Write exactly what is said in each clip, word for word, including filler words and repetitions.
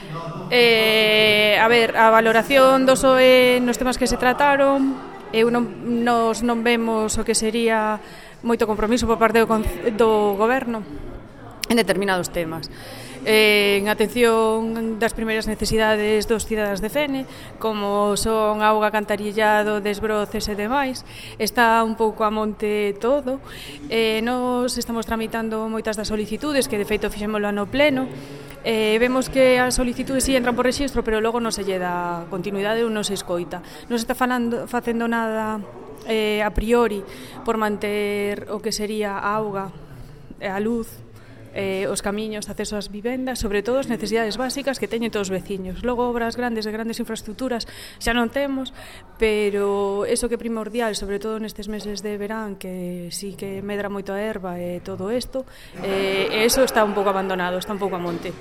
Eh, a ver, a valoración do P S O E nos temas que se trataron, eu non, nos non vemos o que sería moito compromiso por parte do, do goberno en determinados temas. Eh, en atención das primeiras necesidades dos cidadanos de Fene, como son auga, cantarillado, desbroces e demais, está un pouco a monte todo. Eh, nos estamos tramitando moitas das solicitudes, que de feito fixémolo no pleno. Eh, vemos que as solicitudes si entran por rexistro, pero logo non se lle dá continuidade ou non se escoita. Non se está falando, facendo nada eh, a priori por manter o que sería a auga, a luz, Eh, os camiños de acceso ás vivendas, sobre todo as necesidades básicas que teñen todos os veciños. Logo obras grandes de grandes infraestructuras xa non temos, pero eso que é primordial, sobre todo nestes meses de verán, que sí que medra moito a herba e todo isto, eh, eso está un pouco abandonado, está un pouco a monte.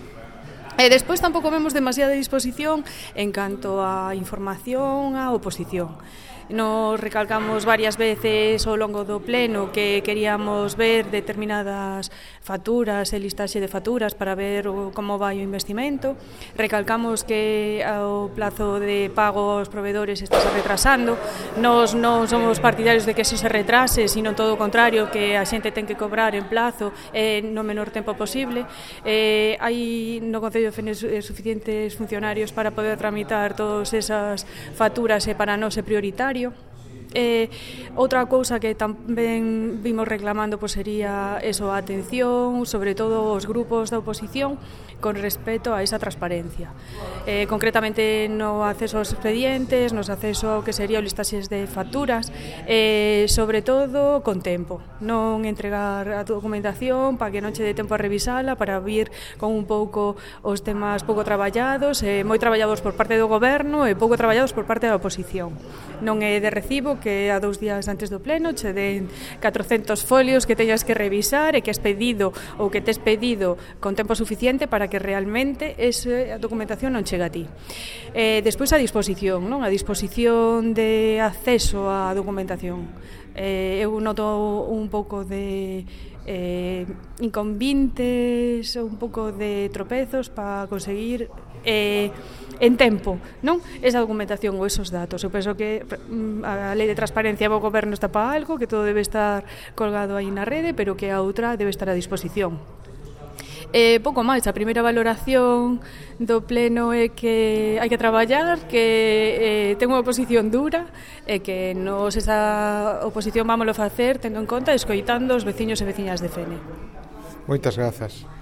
E despois tampouco vemos demasiada disposición en canto a información á oposición. Nos recalcamos varias veces ao longo do pleno que queríamos ver determinadas facturas e listaxe de facturas para ver o, como vai o investimento. Recalcamos que o plazo de pago aos proveedores está se retrasando. Nos non somos partidarios de que eso se retrase, sino todo o contrario, que a xente ten que cobrar en plazo e no menor tempo posible. Eh, hai no Concello de Fene suficientes funcionarios para poder tramitar todas esas facturas e para non ser prioritario. Eh, outra cousa que tamén vimos reclamando pois sería eso, a atención, sobre todo os grupos da oposición con respecto a esa transparencia, eh, concretamente no acceso aos expedientes, nos acceso ao que sería o listaxes de facturas, eh, sobre todo con tempo, non entregar a documentación para que non che dé tempo a revisala, para vir con un pouco os temas pouco traballados, eh, moi traballados por parte do goberno e pouco traballados por parte da oposición. Non é de recibo que a dous días antes do pleno che den catrocentos folios que teñas que revisar e que has pedido ou que tes pedido con tempo suficiente para que realmente esa documentación non chega a ti. Eh, despois a disposición, non? A disposición de acceso á documentación. Eh, eu noto un pouco de eh, inconvintes, un pouco de tropezos para conseguir eh, en tempo, non? Esa documentación ou esos datos. Eu penso que a lei de transparencia do goberno está para algo, que todo debe estar colgado aí na rede, pero que a outra debe estar a disposición. Eh, pouco máis, a primeira valoración do pleno é que hai que traballar, que eh, ten unha oposición dura e que nos esa oposición vámoslo facer tendo en conta e escoitando os veciños e veciñas de Fene. Moitas grazas.